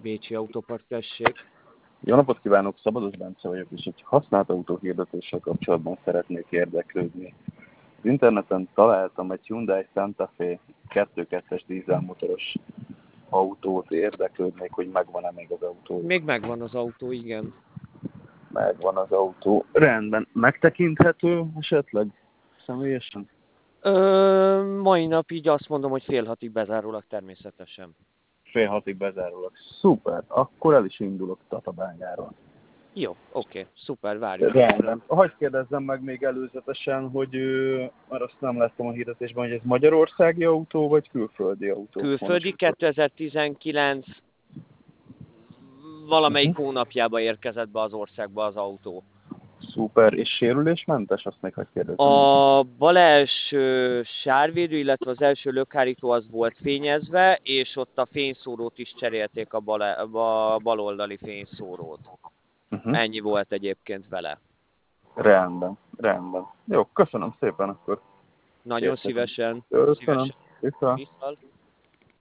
Bécsi Autópark, tessék. Jó napot kívánok, Szabados Bence vagyok, és egy használt autóhirdetéssel kapcsolatban szeretnék érdeklődni. Az interneten találtam egy Hyundai Santa Fe 2.2-es dízelmotoros autót, érdeklődnék, hogy megvan-e még az autó. Még megvan az autó, igen. Megvan az autó. Rendben. Megtekinthető esetleg személyesen? Mai nap így azt mondom, hogy fél hatig bezárólag természetesen. Fél hatig bezárólag. Szuper. Akkor el is indulok Tatabányáról. Jó, oké, szuper, várjuk. Rendben. Hadd kérdezzem meg még előzetesen, hogy mert azt nem láttam a hirdetésben, hogy ez magyarországi autó, vagy külföldi autó? Külföldi 2019 valamelyik hónapjába érkezett be az országba az autó. Szuper. És sérülésmentes? Azt még hadd kérdezzem. A bal első sárvédő, illetve az első lökhárító az volt fényezve, és ott a fényszórót is cserélték, a bal oldali fényszórót. Ennyi volt egyébként vele. Rendben. Jó, köszönöm szépen akkor. Nagyon szívesen. Köszönöm. Viszont.